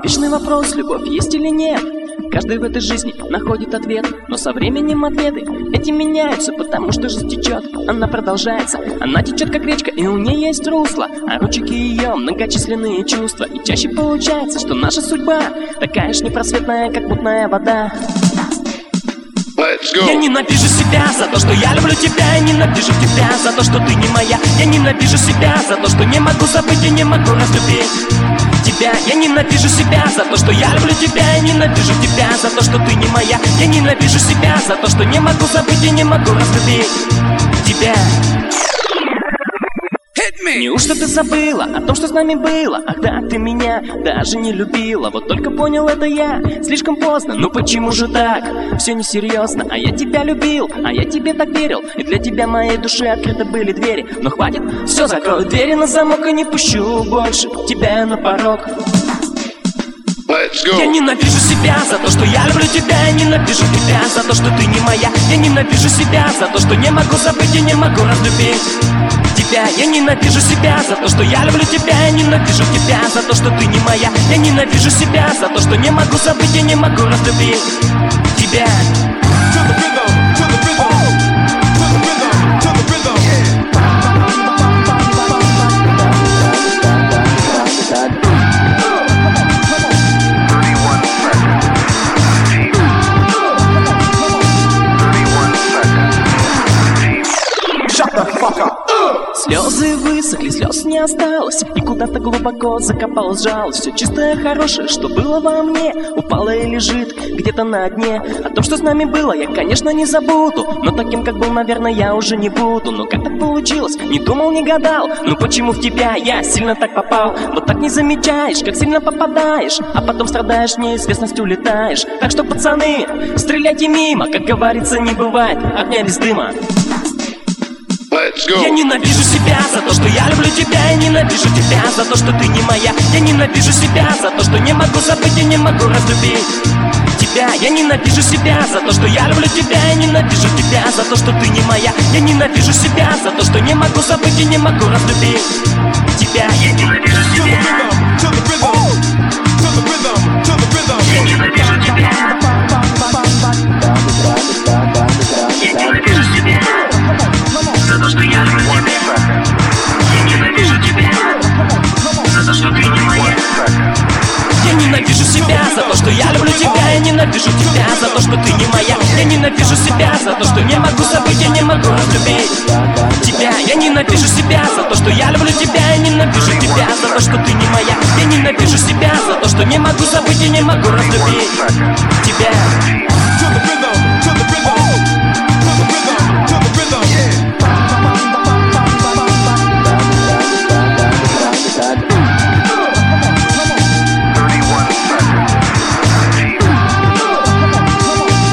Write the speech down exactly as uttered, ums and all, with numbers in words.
Вечный вопрос, любовь есть или нет. Каждый в этой жизни находит ответ, но со временем ответы эти меняются, потому что жизнь течет, она продолжается. Она течет как речка, и у нее есть русло, а ручейки ее многочисленные чувства. И чаще получается, что наша судьба такая ж непросветная, как мутная вода. Я ненавижу себя за то, что я люблю тебя. Я ненавижу тебя за то, что ты не моя. Я ненавижу себя за то, что не могу забыть и не могу разлюбить тебя. Я ненавижу себя за то, что я люблю тебя. Я ненавижу тебя за то, что ты не моя. Я ненавижу себя за то, что не могу забыть и не могу разлюбить тебя. Неужто ты забыла о том, что с нами было? Ах да, ты меня даже не любила. Вот только понял это я слишком поздно. Ну почему же так? Все несерьезно. А я тебя любил, а я тебе так верил. И для тебя моей душе открыты были двери. Но хватит, все, закрою двери на замок и не пущу больше тебя на порог. Я ненавижу себя за то, что я люблю тебя. Я ненавижу тебя за то, что ты не моя. Я ненавижу себя за то, что не могу забыть и не могу разлюбить тебя. Я ненавижу себя за то, что я люблю тебя. Я ненавижу тебя за то, что ты не моя. Я ненавижу себя за то, что не могу забыть и не могу разлюбить тебя. Слезы высохли, слез не осталось, и куда-то глубоко закопалась жалость. Все чистое, хорошее, что было во мне, упало и лежит где-то на дне. О том, что с нами было, я, конечно, не забуду, но таким, как был, наверное, я уже не буду. Но как так получилось? Не думал, не гадал. Ну почему в тебя я сильно так попал? Вот так не замечаешь, как сильно попадаешь, а потом страдаешь, неизвестностью летаешь. Так что, пацаны, стреляйте мимо, как говорится, не бывает огня без дыма. Я ненавижу себя за то, что я люблю тебя. Я ненавижу тебя за то, что ты не моя. Я ненавижу себя за то, что не могу забыть и не могу разлюбить тебя. Я ненавижу себя за то, что я люблю тебя. Я ненавижу тебя за то, что ты не моя. Я ненавижу себя за то, что не могу забыть и не могу разлюбить тебя. Я ненавижу себя. Я ненавижу тебя. Я ненавижу себя за то, что я люблю тебя. Я ненавижу тебя за то, что ты не моя. Я ненавижу себя за то, что я люблю тебя. Я ненавижу тебя за то, что ты не моя. Я ненавижу себя за то, что не могу забыть и не могу разлюбить тебя. Я ненавижу себя за то, что я люблю тебя. Я ненавижу тебя за то, что ты не моя. Я ненавижу себя за то, что не могу забыть и не могу разлюбить тебя.